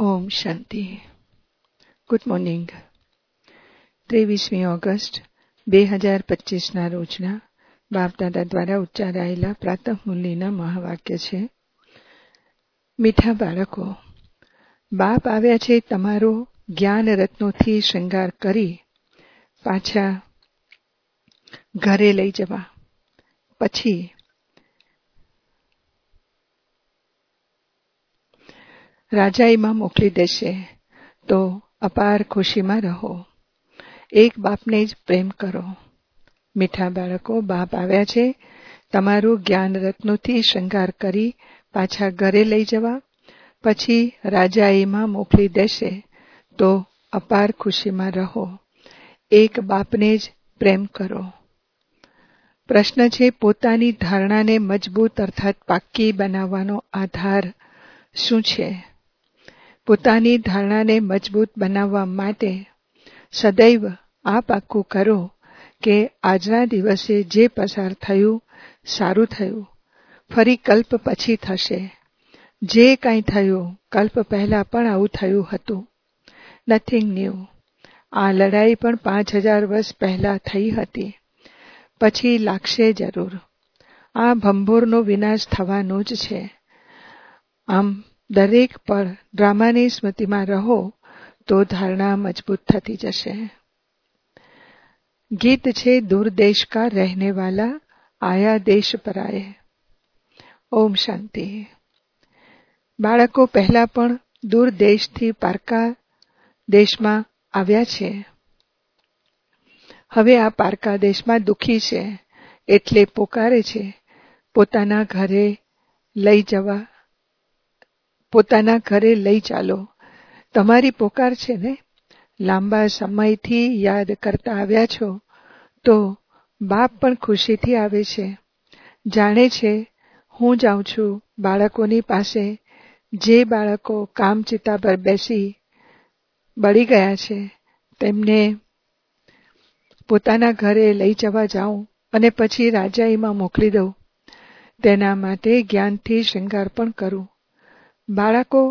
ઓમ Shanti. Good morning. 23મી August 2025ના રોજના બાપદાદા દ્વારા ઉચ્ચારાયેલા પ્રાતઃ મુરલીના મહાવાક્ય છે. મીઠા બાળકો, બાપ આવ્યા છે તમારો જ્ઞાન રત્નોથી શૃંગાર કરી પાછા ઘરે લઈ જવા, પછી રાજાઈમાં મોકલી દેશે તો અપાર ખુશીમાં રહો. એક બાપને જ પ્રેમ કરો. મીઠા બાળકો, બાપ આવ્યા છે તમારું જ્ઞાન રત્નોથી શૃંગાર કરી પાછા ઘરે લઈ જવા, પછી રાજાઈમાં મોકલી દેશે તો અપાર ખુશીમાં રહો. એક બાપને જ પ્રેમ કરો. પ્રશ્ન છે, પોતાની ધારણાને મજબૂત અર્થાત પાક્કી બનાવવાનો આધાર શું છે? પોતાની ધારણાને મજબૂત બનાવવા માટે સદૈવ આ પાક્કું કરો કે આજના દિવસે જે પસાર થયું સારું થયું, ફરી કલ્પ પછી થશે. જે કંઈ થયું કલ્પ પહેલા પણ આવું થયું હતું. Nothing new. આ લડાઈ પણ 5000 વર્ષ પહેલા થઈ હતી, પછી લાગશે જરૂર. આ ભંભોરનો વિનાશ થવાનો જ છે. આમ દરેક પળ ડ્રામાની સ્મૃતિમાં રહો તો ધારણા મજબૂત થતી જશે. ગીત છે, દૂર દેશ કા રહેને વાલા આયા દેશ પર આયે. ઓમ શાંતિ. બાળકો પહેલા પણ દૂર દેશથી પારકા દેશમાં આવ્યા છે. હવે આ પારકા દેશમાં દુઃખી છે એટલે પોકારે છે પોતાના ઘરે લઈ જવા, પોતાના ઘરે લઈ ચાલો. તમારી પોકાર છે ને? લાંબા સમયથી યાદ કરતા આવ્યા છો તો બાપ પણ ખુશીથી આવે છે. જાણે છે હું જાઉં છું બાળકોની પાસે. જે બાળકો કામચિતા પર બેસી બળી ગયા છે તેમને પોતાના ઘરે લઈ જવા જાઉં અને પછી રાજાઈમાં મોકલી દઉં. તેના માટે જ્ઞાનથી શૃંગાર પણ કરું. બાળકો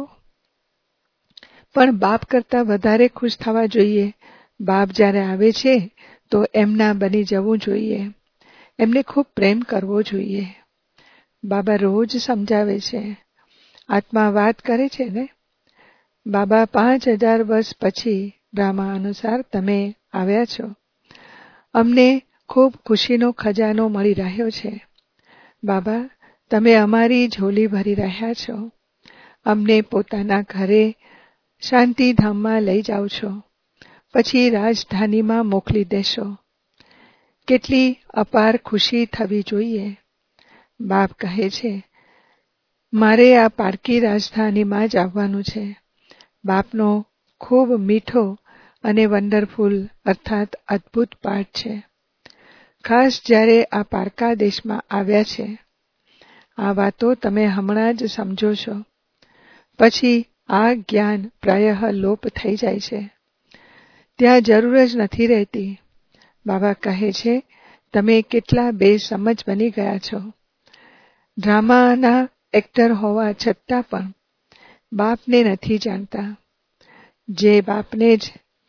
પણ બાપ કરતાં વધારે ખુશ થવા જોઈએ. બાપ જ્યારે આવે છે તો એમના બની જવું જોઈએ. એમને ખૂબ પ્રેમ કરવો જોઈએ. બાબા રોજ સમજાવે છે. આત્મા વાત કરે છે ને. બાબા 5000 વર્ષ પછી ડ્રામા અનુસાર તમે આવ્યા છો. અમને ખૂબ ખુશીનો ખજાનો મળી રહ્યો છે. બાબા, તમે અમારી ઝોલી ભરી રહ્યા છો. અમને પોતાના ઘરે શાંતિધામમાં લઈ જાઓ છો, પછી રાજધાનીમાં મોકલી દેશો. કેટલી અપાર ખુશી થવી જોઈએ. બાપ કહે છે, મારે આ પારકી રાજધાનીમાં જ આવવાનું છે. બાપનો ખૂબ મીઠો અને વન્ડરફુલ અર્થાત અદ્ભુત પાઠ છે. ખાસ જ્યારે આ પારકા દેશમાં આવ્યા છે. આ વાતો તમે હમણાં જ સમજો છો. પછી આ જ્ઞાન પ્રાયઃ લોપ થઈ જાય છે. ત્યાં જરૂર જ નથી રહેતી. બાબા કહે છે, તમે કેટલા બેસમજ બની ગયા છો. ડ્રામાના એક્ટર હોવા છતાં પણ બાપને નથી જાણતા. જે બાપને જ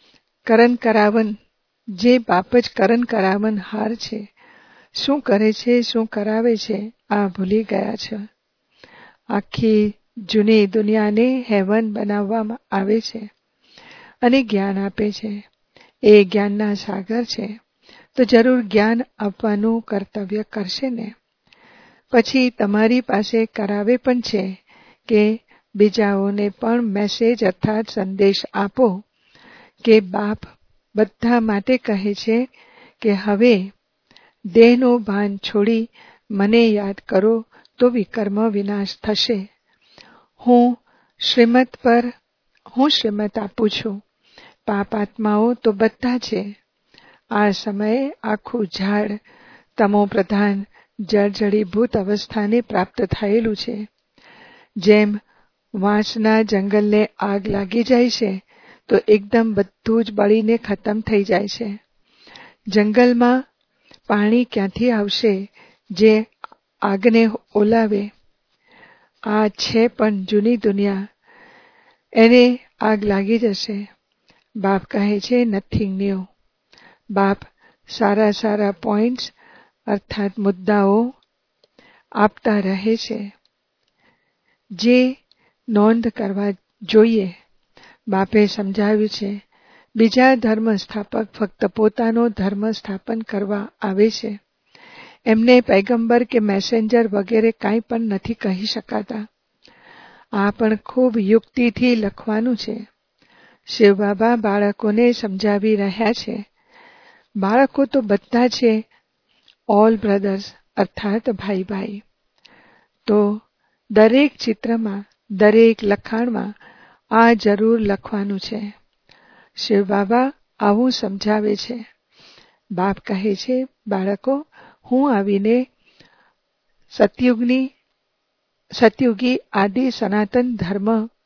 બાપ જ કરણ કરાવન હાર છે. શું કરે છે, શું કરાવે છે, આ ભૂલી ગયા છે. આખી જૂની દુનિયાને હેવન બનાવવામાં આવે છે અને જ્ઞાન આપે છે. એ જ્ઞાનના સાગર છે તો જરૂર જ્ઞાન આપવાનું કર્તવ્ય કરશે ને. પછી તમારી પાસે કરાવે પણ છે કે બીજાઓને પણ મેસેજ અર્થાત સંદેશ આપો કે બાપ બધા માટે કહે છે કે હવે દેહનું ભાન છોડી મને યાદ કરો તો વિકર્મ વિનાશ થશે. હું શ્રીમત આપું છું. પાપ આત્માઓ તો બધા છે. આ સમયે આખું ઝાડ તમો પ્રધાન જળજડીભૂત અવસ્થાને પ્રાપ્ત થયેલું છે. જેમ વાંસના જંગલને આગ લાગી જાય છે તો એકદમ બધું જ બળીને ખતમ થઈ જાય છે. જંગલમાં પાણી ક્યાંથી આવશે જે આગને ઓલાવે? આ છે પણ જૂની દુનિયા. એને આગ લાગી જશે. બાપ કહે છે નથિંગ ન્યૂ. બાપ સારા સારા પોઈન્ટ્સ અર્થાત મુદ્દાઓ આપતા રહે છે, જે નોંધ કરવા જોઈએ. બાપે સમજાવ્યું છે, બીજા ધર્મ સ્થાપક ફક્ત પોતાનો ધર્મ સ્થાપન કરવા આવે છે. એમને પૈગંબર કે મેસેન્જર વગેરે કાંઈ પણ નથી કહી શકાતા. આ પણ ખૂબ યુક્તિથી લખવાનું છે. શિવ બાબા બાળકોને સમજાવી રહ્યા છે. બાળકો તો બધા છે, ઓલ બ્રધર્સ અર્થાત ભાઈ ભાઈ. તો દરેક ચિત્રમાં, દરેક લખાણમાં આ જરૂર લખવાનું છે. શિવ બાબા આવું સમજાવે છે. બાપ કહે છે, બાળકો, હું આવીને સતયુગી આદિ સનાતન ધર્મ,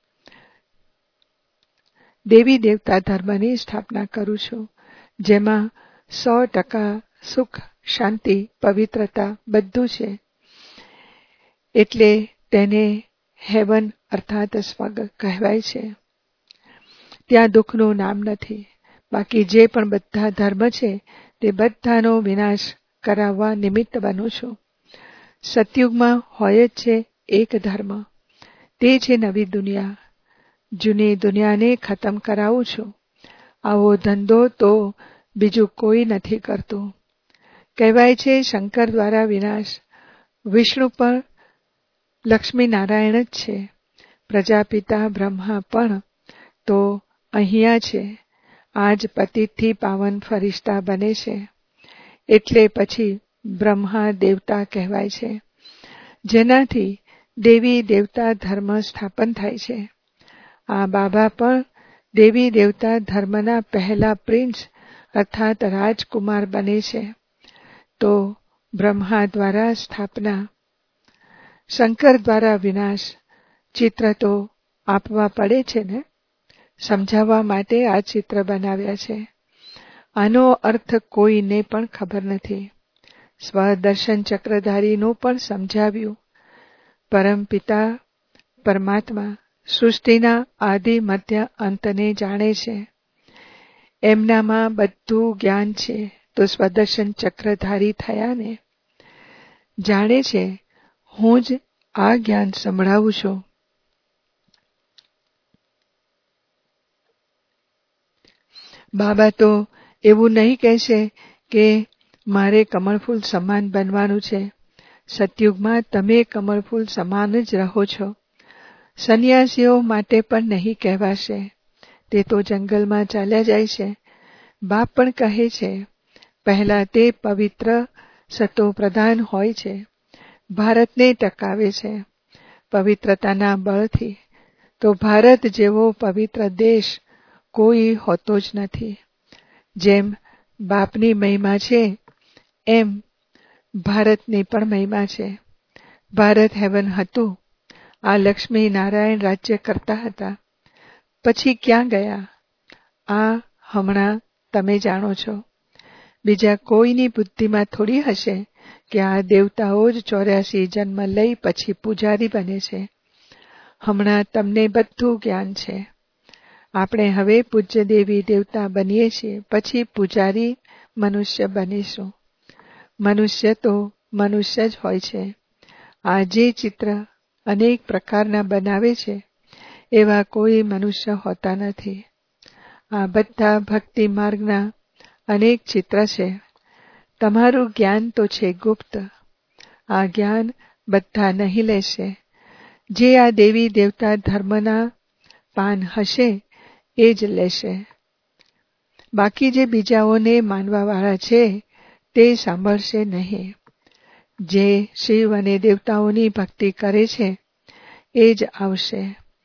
દેવી દેવતા ધર્મની સ્થાપના કરું છું, જેમાં 100% સુખ, શાંતિ, પવિત્રતા બધું છે. એટલે તેને હેવન અર્થાત સ્વર્ગ કહેવાય છે. ત્યાં દુઃખનું નામ નથી. બાકી જે પણ બધા ધર્મ છે તે બધાનો વિનાશ કરાવવા નિમિત્ત બનું છું. સતયુગમાં હોય જ છે એક ધર્મ, તે છે નવી દુનિયા. જૂની દુનિયાને ખતમ કરાવું છું. આવો ધંધો તો બીજું કોઈ નથી કરતું. કહેવાય છે શંકર દ્વારા વિનાશ. વિષ્ણુ પણ લક્ષ્મીનારાયણ જ છે. પ્રજાપિતા બ્રહ્મા પણ તો અહીંયા છે. આજ પતિતથી પાવન ફરિશ્તા બને છે. એટલે પછી બ્રહ્મા દેવતા કહેવાય છે, જેનાથી દેવી દેવતા ધર્મ સ્થાપન થાય છે. આ બાબા પણ દેવી દેવતા ધર્મના પહેલા પ્રિન્સ અર્થાત રાજકુમાર બને છે. તો બ્રહ્મા દ્વારા સ્થાપના, શંકર દ્વારા વિનાશ, ચિત્ર તો આપવા પડે છે ને. સમજાવવા માટે આ ચિત્ર બનાવ્યા છે. આનો અર્થ કોઈને પણ ખબર નથી. સ્વદર્શન ચક્રધારીનું પણ સમજાવ્યું. પરમપિતા પરમાત્મા સૃષ્ટિના આદિ મધ્ય અંતને જાણે છે. એમનામાં બધું જ્ઞાન છે. તો સ્વદર્શન ચક્રધારી થયા ને. જાણે છે હું જ આ જ્ઞાન સંભળાવું છું. બાબા તો એવું નહીં કહેશે કે મારે કમળફૂલ સમાન બનવાનું છે. સતયુગમાં તમે કમળફૂલ સમાન જ રહો છો. સંન્યાસીઓ માટે પણ નહીં કહેવાશે. તે તો જંગલમાં ચાલ્યા જાય છે. બાપ પણ કહે છે, પહેલા તે પવિત્ર સતો પ્રધાન હોય છે. ભારતને ટકાવે છે પવિત્રતાના બળથી. તો ભારત જેવો પવિત્ર દેશ કોઈ હોતો જ નથી. જેમ બાપની મહિમા છે એમ ભારતની પણ મહિમા છે. ભારત હેવન હતું. આ લક્ષ્મી નારાયણ રાજ્ય કરતા હતા. પછી ક્યાં ગયા? આ હમણાં તમે જાણો છો. બીજા કોઈની બુદ્ધિમાં થોડી હશે કે આ દેવતાઓ જ 84 જન્મ લઈ પછી પૂજારી બને છે. હમણાં તમને બધું જ્ઞાન છે. આપણે હવે પૂજ્ય દેવી દેવતા બનીએ છીએ, પછી પૂજારી મનુષ્ય બનીશું. મનુષ્ય તો મનુષ્ય જ હોય છે. આ જે ચિત્ર અનેક પ્રકારના બનાવે છે એવા કોઈ મનુષ્ય હોતા નથી. આ બધા ભક્તિ માર્ગના અનેક ચિત્ર છે. તમારું જ્ઞાન તો છે ગુપ્ત. આ જ્ઞાન બધા નહીં લેશે. જે આ દેવી દેવતા ધર્મના પાન હશે એ જ લેશે. બાકી જે બીજાઓને માનવાવાળા છે તે સાંભળશે નહીં. જે શિવ અને દેવતાઓની ભક્તિ કરે છે એ જ આવશે.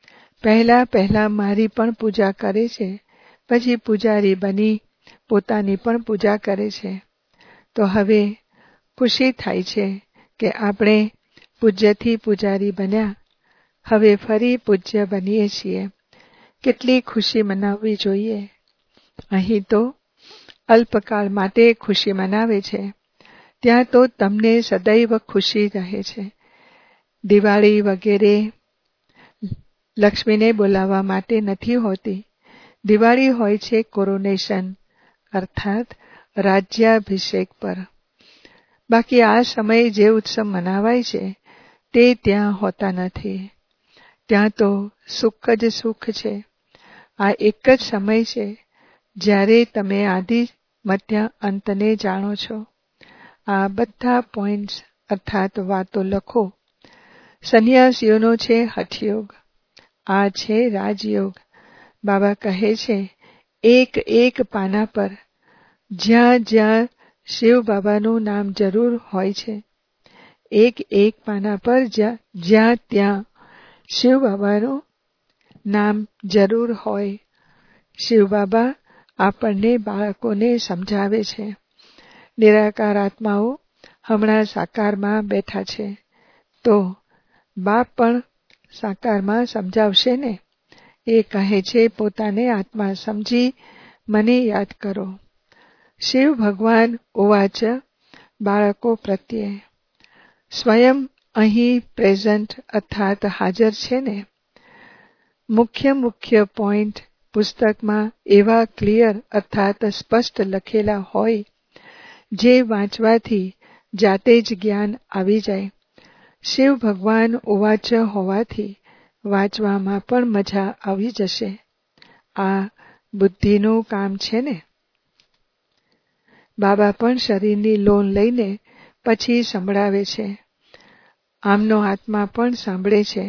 પહેલા મારી પણ પૂજા કરે છે, પછી પૂજારી બની પોતાની પણ પૂજા કરે છે. તો હવે ખુશી થાય છે કે આપણે પૂજ્યથી પૂજારી બન્યા. હવે ફરી પૂજ્ય બનીએ છીએ. કેટલી ખુશી મનાવવી જોઈએ. અહીં તો અલ્પકાળ માટે ખુશી મનાવે છે. ત્યાં તો તમને સદૈવ ખુશી રહે છે. દિવાળી વગેરે લક્ષ્મીને બોલાવવા માટે નથી હોતી. દિવાળી હોય છે કોરોનેશન અર્થાત રાજ્યાભિષેક પર. બાકી આ સમયે જે ઉત્સવ મનાવાય છે તે ત્યાં હોતા નથી. ત્યાં તો સુખ જ સુખ છે. આ એક જ સમય છે જ્યારે તમે આદિ મધ્ય અંતને જાણો છો. આ બધા પોઈન્ટ્સ અર્થાત વાતો લખો. સંન્યાસીઓનો છે હઠયોગ, આ છે રાજયોગ. બાબા કહે છે એક એક પાના પર જ્યાં જ્યાં શિવ બાબાનું નામ જરૂર હોય છે, એક એક પાના પર જ્યાં ત્યાં શિવ બાબાનું નામ જરૂર હોય. શિવ બાબા આપણને બાળકોને સમજાવે છે. નિરાકાર આત્માઓ હમણાં સાકારમાં બેઠા છે, તો બાપ પણ સાકારમાં સમજાવશે ને. એ કહે છે પોતાને આત્મા સમજી મને યાદ કરો. શિવ ભગવાન ઉવાચ બાળકો પ્રત્યે સ્વયં અહીં પ્રેઝન્ટ અર્થાત હાજર છે ને. મુખ્ય પોઈન્ટ પુસ્તકમાં એવા ક્લિયર અર્થાત સ્પષ્ટ લખેલા હોય જે વાંચવાથી જાતે જ જ્ઞાન આવી જાય. શિવ ભગવાન ઉવાચ હોવાથી વાંચવામાં પણ મજા આવી જશે. આ બુદ્ધિનું કામ છે ને. બાબા પણ શરીરની લોન લઈને પછી સંભળાવે છે. આમનો આત્મા પણ સાંભળે છે.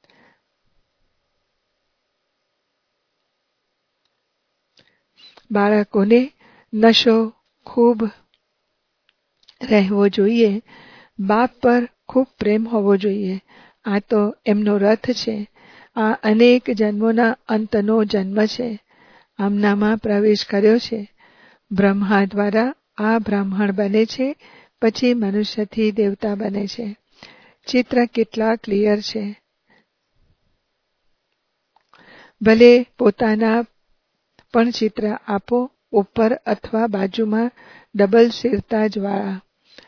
બાળકોને નશો ખૂબ રહેવો જોઈએ. બાપ પર ખૂબ પ્રેમ હોવો જોઈએ. આ તો એમનો રથ છે. આ અનેક જન્મોના અંતનો જન્મ છે. આમનામાં પ્રવેશ કર્યો છે. બ્રહ્મા દ્વારા આ બ્રાહ્મણ બને છે, પછી મનુષ્યથી દેવતા બને છે. ચિત્ર કેટલા ક્લિયર છે. ભલે પોતાના પણ ચિત્ર આપો, ઉપર અથવા બાજુમાં ડબલ સિરતાજ વાળા.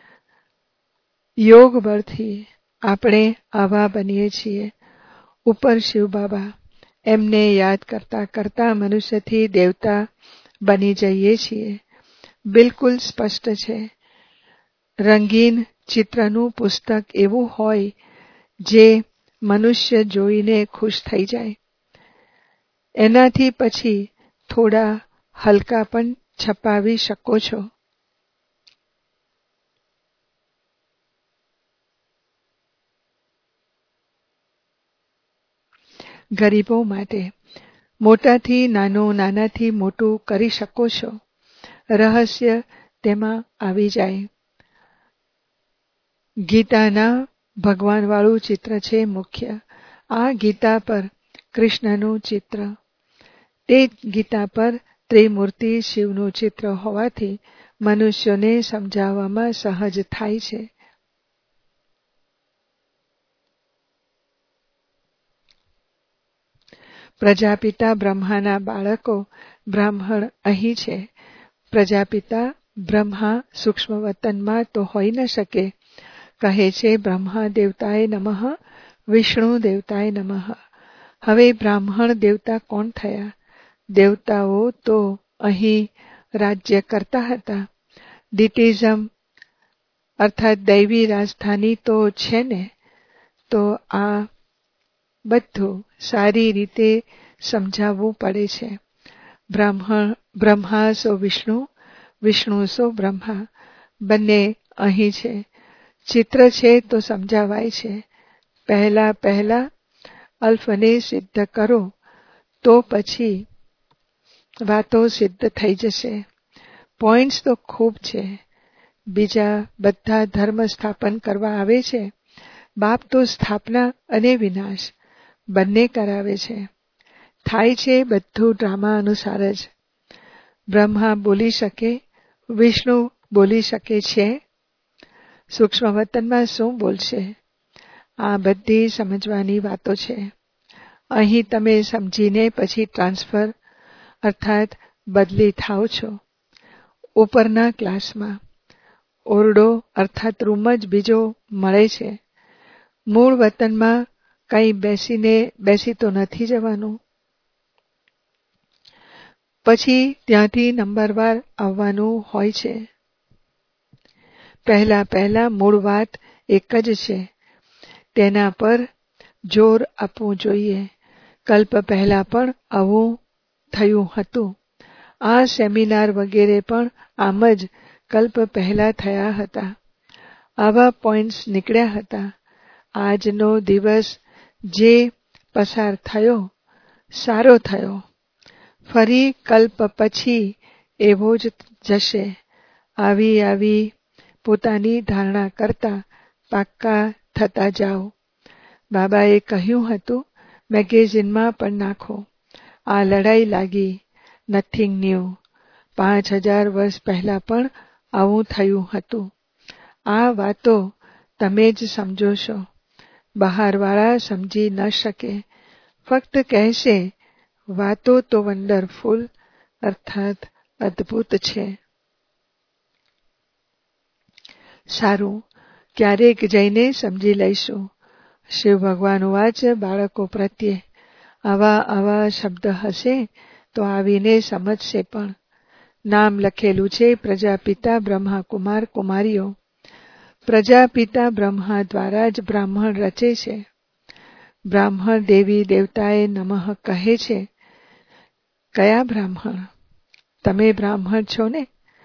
યોગ બળથી આપણે આવા બનીએ છીએ. ઉપર શિવ બાબા, એમને યાદ કરતા કરતા મનુષ્યથી દેવતા બની જઈએ છીએ. બિલકુલ સ્પષ્ટ છે. રંગીન ચિત્રનું પુસ્તક એવું હોય જે મનુષ્ય જોઈને ખુશ થઈ જાય. એનાથી પછી થોડા હલકા પણ છપાવી શકો છો. ગરીબો માટે મોટાથી નાનું, નાનાથી મોટું કરી શકો છો. રહસ્ય તેમાં આવી જાય. ગીતાના ભગવાનવાળું ચિત્ર છે મુખ્ય. આ ગીતા પર કૃષ્ણનું ચિત્ર, તે ગીતા પર ત્રિમૂર્તિ શિવનું ચિત્ર હોવાથી મનુષ્યોને સમજાવવામાં સહજ થાય છે. પ્રજાપિતા બ્રહ્માના બાળકો બ્રાહ્મણ અહીં છે. પ્રજાપિતા બ્રહ્મા સૂક્ષ્મ વતનમાં તો હોઈ ન શકે. કહે છે બ્રહ્મા દેવતાય નમઃ, વિષ્ણુ દેવતાય નમઃ. હવે બ્રાહ્મણ દેવતા કોણ થયા? દેવતાઓ તો અહીં રાજ્ય કરતા હતા. દિટિઝમ અર્થાત દૈવી રાજધાની તો છે ને. તો આ બધું સારી રીતે સમજાવવું પડે છે. બ્રહ્મા સો વિષ્ણુ, વિષ્ણુ સો બ્રહ્મા, બંને અહીં છે. ચિત્ર છે તો સમજાવાય છે. પહેલા અલ્ફને સિદ્ધ કરો તો પછી વાતો સિદ્ધ થઈ જશે. પોઈન્ટ્સ તો ખૂબ છે. બીજા બધા ધર્મ સ્થાપન કરવા આવે છે. બાપ તો સ્થાપના અને વિનાશ બંને કરાવે છે. થાય છે બધું ડ્રામા અનુસાર જ. બ્રહ્મા બોલી શકે, વિષ્ણુ બોલી શકે છે. સૂક્ષ્મ વતનમાં શું બોલશે? આ બધી સમજવાની વાતો છે. અહીં તમે સમજીને પછી ટ્રાન્સફર અર્થાત બદલી થાવ છો. ઉપરના ક્લાસમાં ઓરડો અર્થાત રૂમ જ બીજો મળે છે. મૂળ વતનમાં કંઈ બેસી તો નથી જવાનું. પછી ત્યાંથી નંબરવાર આવવાનું હોય છે. પહેલા મૂળ વાત એક જ છે. તેના પર જોર આપવું જોઈએ. કલ્પ પહેલા પણ આવું થયું હતું. આ સેમિનાર વગેરે પણ આમ જ કલ્પ પહેલા થયા હતા. આવા પોઈન્ટ્સ નીકળ્યા હતા. આજનો દિવસ જે પસાર થયો સારો થયો. ફરી કલ્પ પછી એવો જ જશે. આવી પોતાની ધારણા કરતા પાક્કા થતા જાઓ. બાબાએ કહ્યું હતું, મેગેઝિનમાં પણ નાખો. આ લડાઈ લાગી, નથિંગ ન્યૂ. 5000 વર્ષ પહેલા પણ આવું થયું હતું. આ વાતો તમે જ સમજો છો. બહારવાળા સમજી ન શકે. ફક્ત કહેશે, વાતો તો વન્ડરફુલ અર્થાત અદ્ભુત છે. સારું, ક્યારેક જઈને સમજી લઈશું. શિવ ભગવાન વાચ, બાળકો પ્રત્યે આવા શબ્દ હશે તો આવીને સમજશે પણ. નામ લખેલું છે પ્રજાપિતા બ્રહ્મા કુમાર કુમારીઓ. પ્રજાપિતા બ્રહ્મા દ્વારા જ બ્રાહ્મણ રચે છે. બ્રાહ્મણ દેવી દેવતાએ નમઃ કહે છે. કયા બ્રાહ્મણ? તમે બ્રાહ્મણ છો ને?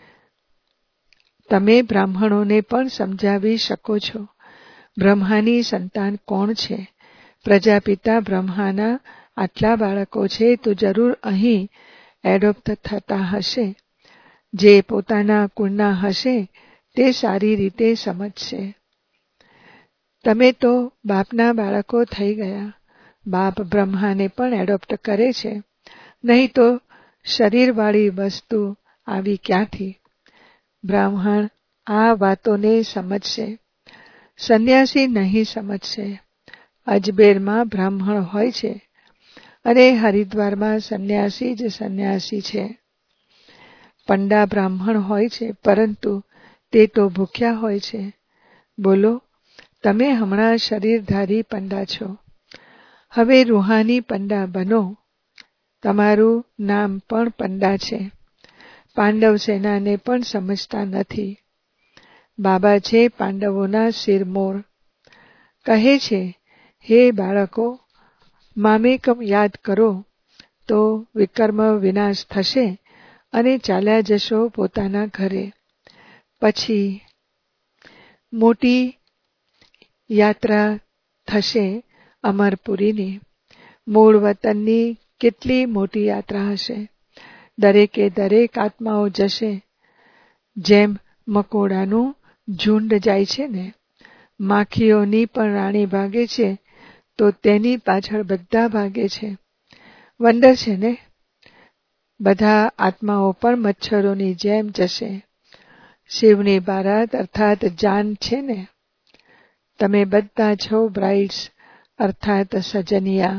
તમે બ્રાહ્મણોને પણ સમજાવી શકો છો. બ્રહ્માની સંતાન કોણ છે? પ્રજાપિતા બ્રહ્માના આટલા બાળકો છે તો જરૂર અહીં એડોપ્ટ થતા હશે. જે પોતાના કુળના હશે તે સારી રીતે સમજશે. તમે તો બાપના બાળકો થઈ ગયા. બાપ બ્રહ્માને પણ એડોપ્ટ કરે છે. નહીં તો શરીરવાળી વસ્તુ આવી ક્યાંથી? બ્રાહ્મણ આ વાતોને સમજશે. સંન્યાસી નહીં સમજશે. અજમેરમાં બ્રાહ્મણ હોય છે અને હરિદ્વારમાં સંન્યાસી જ સંન્યાસી છે. પંડા બ્રાહ્મણ હોય છે, પરંતુ તે તો ભૂખ્યા હોય છે. બોલો, તમે હમણાં શરીરધારી પંડા છો. હવે રૂહાની પંડા બનો. તમારું નામ પણ પંડા છે. પાંડવ સેનાને પણ સમજતા નથી. બાબા છે પાંડવોના શિરમોર. કહે છે, હે બાળકો, મામેકમ યાદ કરો તો વિકર્મ વિનાશ થશે અને ચાલ્યા જશો પોતાના ઘરે. પછી મોટી યાત્રા થશે અમરપુરીની. મૂળ વતનની કેટલી મોટી યાત્રા હશે. દરેકે દરેક આત્માઓ જશે. જેમ મકોડાનું ઝુંડ જાય છે ને, માખીઓની પણ રાણી ભાગે છે તો તેની પાછળ બધા ભાગે છે. વંડર છે ને? બધા આત્માઓ પણ મચ્છરોની જેમ જશે. શિવની બારાત અર્થાત જાન છે ને. તમે બધા છો બ્રાઇડ્સ અર્થાત સજનિયા.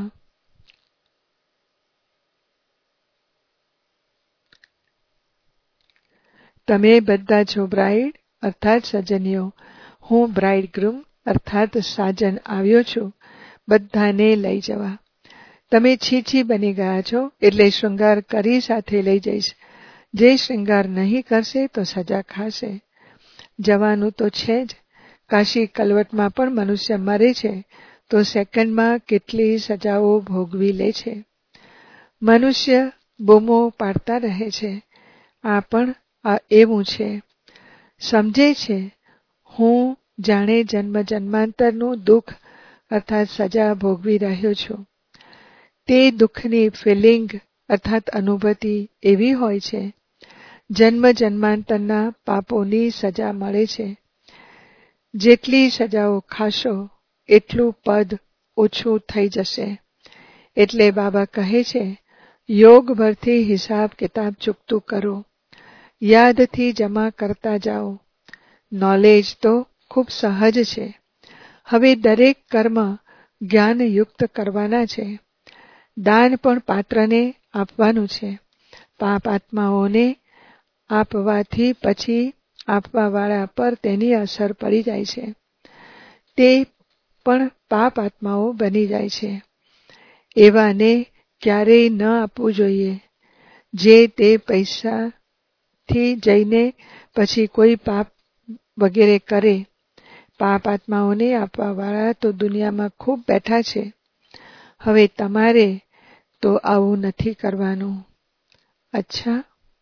તમે બધા છો બ્રાઇડ અર્થાત સજનીઓ. હું બ્રાઇડગ્રુમ અર્થાત સાજન આવ્યો છું બધાને લઈ જવા. તમે છીછી બની ગયા છો એટલે શૃંગાર કરી સાથે લઈ જઈશ. જે શૃંગાર નહીં કરશે તો સજા ખાશે. જવાનું તો છે જ. કાશી કલવટમાં પણ મનુષ્ય મરે છે તો સેકન્ડમાં કેટલી સજાઓ ભોગવી લે છે. મનુષ્ય બૂમો પાડતા રહે છે. આ પણ એવું છે. સમજે છે હું જાણે જન્મ જન્માંતરનું દુઃખ અર્થાત સજા ભોગવી રહ્યો છું. તે દુઃખની ફિલિંગ અર્થાત અનુભૂતિ એવી હોય છે. જન્મ જન્માંતરના પાપોની સજા મળે છે. જેટલી સજાઓ ખાશો એટલું પદ ઓછું થઈ જશે. એટલે બાબા કહે છે, યોગ ભરથી હિસાબ કિતાબ ચૂકતું કરો. યાદથી જમા કરતા જાઓ. નોલેજ તો ખૂબ સહજ છે. હવે દરેક કર્મ જ્ઞાનયુક્ત કરવાના છે. દાન પણ પાત્રને આપવાનું છે. પાપ આત્માઓને આપવાથી પછી આપવાવાળા પર તેની અસર પડી જાય છે. તે પણ પાપ આત્માઓ બની જાય છે. એવાને ક્યારેય ન આપવું જોઈએ. જે તે પૈસાથી જઈને પછી કોઈ પાપ વગેરે કરે. પાપ આત્માઓને આપવાવાળા તો દુનિયામાં ખૂબ બેઠા છે. હવે તમારે તો આવું નથી કરવાનું. અચ્છા.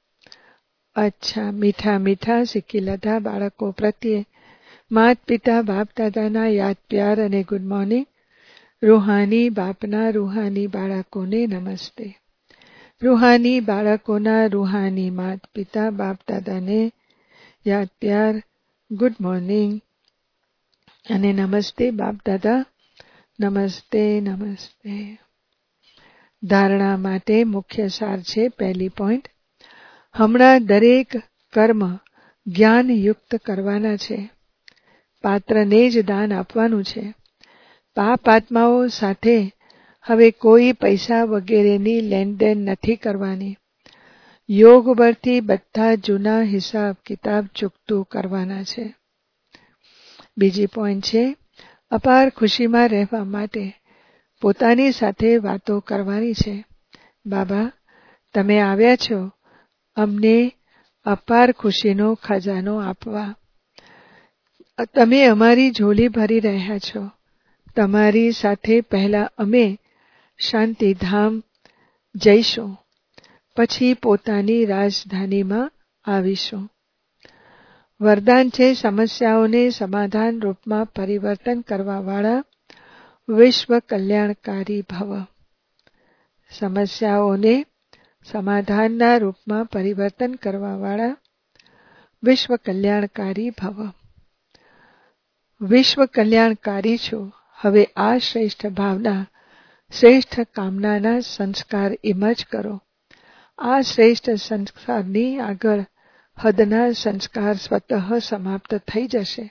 મીઠા મીઠા શીખીલધા બાળકો પ્રત્યે માત પિતા બાપ દાદાના યાદ પ્યાર અને ગુડ મોર્નિંગ. રૂહાની બાપના રૂહાની બાળકોને નમસ્તે. રૂહાની બાળકોના રૂહાની માત પિતા બાપ દાદાને યાદ પ્યાર, ગુડ મોર્નિંગ અને નમસ્તે બાપ દાદા. નમસ્તે નમસ્તે. ધારણા માટે મુખ્ય સાર છે. પહેલી પોઈન્ટ, હમણાં દરેક કર્મ જ્ઞાનયુક્ત કરવાના છે. પાત્રને જ દાન આપવાનું છે. પાપ આત્માઓ સાથે હવે કોઈ પૈસા વગેરેની લેનદેન નથી કરવાની. યોગ બળથી બધા જૂના હિસાબ કિતાબ ચૂકતું કરવાના છે. બીજી પોઈન્ટ છે, અપાર ખુશીમાં રહેવા માટે પોતાની સાથે વાતો કરવાની છે. બાબા, તમે આવ્યા છો અમને અપાર ખુશીનો ખજાનો આપવા. તમે અમારી ઝોલી ભરી રહ્યા છો. તમારી સાથે પહેલા અમે શાંતિધામ જઈશું, પછી પોતાની રાજધાનીમાં આવીશું. વરદાન છે, સમસ્યાઓને સમાધાન રૂપમાં પરિવર્તન કરવાવાળા વિશ્વ કલ્યાણકારી ભવ. સમસ્યાઓને સમાધાનના રૂપમાં પરિવર્તન કરવાવાળા વિશ્વ કલ્યાણકારી ભવ. વિશ્વ કલ્યાણકારી છું. હવે આ શ્રેષ્ઠ ભાવના, શ્રેષ્ઠ કામનાના સંસ્કાર ઇમર્જ કરો. આ શ્રેષ્ઠ સંસ્કારની આગળ હદના સંસ્કાર સ્વતઃ સમાપ્ત થઈ જશે.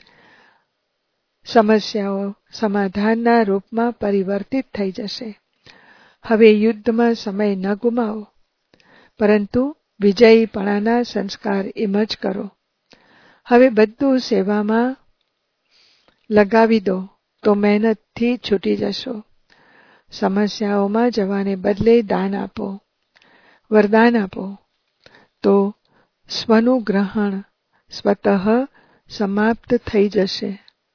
સમસ્યાઓ સમાધાનના રૂપમાં પરિવર્તિત થઈ જશે. હવે યુદ્ધમાં સમય ન ગુમાવો, પરંતુ વિજયીપણાના સંસ્કાર ઇમર્જ કરો. હવે બધું સેવામાં લગાવી દો તો મહેનતથી છૂટી જશો. સમસ્યાઓમાં જવાને બદલે દાન આપો, વરદાન આપો, તો સ્વનું ગ્રહણ સ્વતઃ સમાપ્ત થઈ જશે.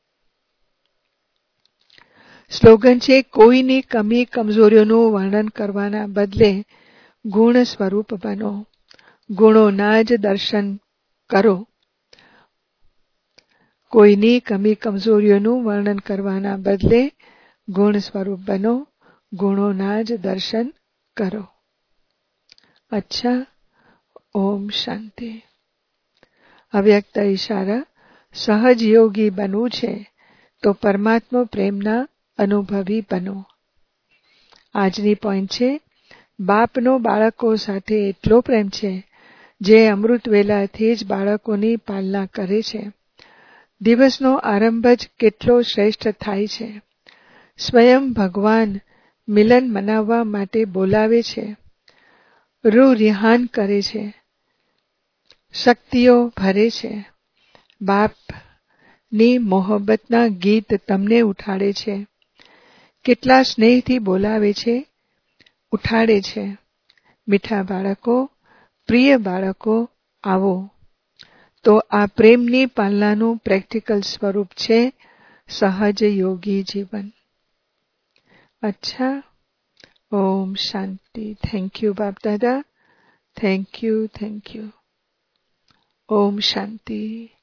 સ્લોગન છે, કોઈની કમી કમજોરીઓનું વર્ણન કરવાના બદલે ગુણ સ્વરૂપ બનો. ગુણોના જ દર્શન કરો. કોઈની કમી કમજોરીઓનું વર્ણન કરવાના બદલે ગુણ સ્વરૂપ બનો. ગુણોના જ દર્શન કરો. અચ્છા. ઓમ શાંતિ. અવ્યક્ત ઈશારા, સહજ યોગી બનવું છે તો પરમાત્મા પ્રેમના અનુભવી બનો. આજની પોઈન્ટ છે, બાપનો બાળકો સાથે એટલો પ્રેમ છે જે અમૃત વેલાથી જ બાળકોની પાલના કરે છે. દિવસનો આરંભ જ કેટલો શ્રેષ્ઠ થાય છે. સ્વયં ભગવાન મિલન મનાવવા માટે બોલાવે છે, રૂ રિહાન કરે છે, શક્તિઓ ભરે છે. બાપની મોહબ્બતના ગીત તમને ઉઠાડે છે. કેટલા સ્નેહથી બોલાવે છે, ઉઠાડે છે. મીઠા બાળકો, પ્રિય બાળકો, આવો. તો આ પ્રેમની પાલનાનું પ્રેક્ટિકલ સ્વરૂપ છે સહજ યોગી જીવન. અચ્છા. ઓમ શાંતિ. Thank you Bap Dada. Thank you. Om Shanti.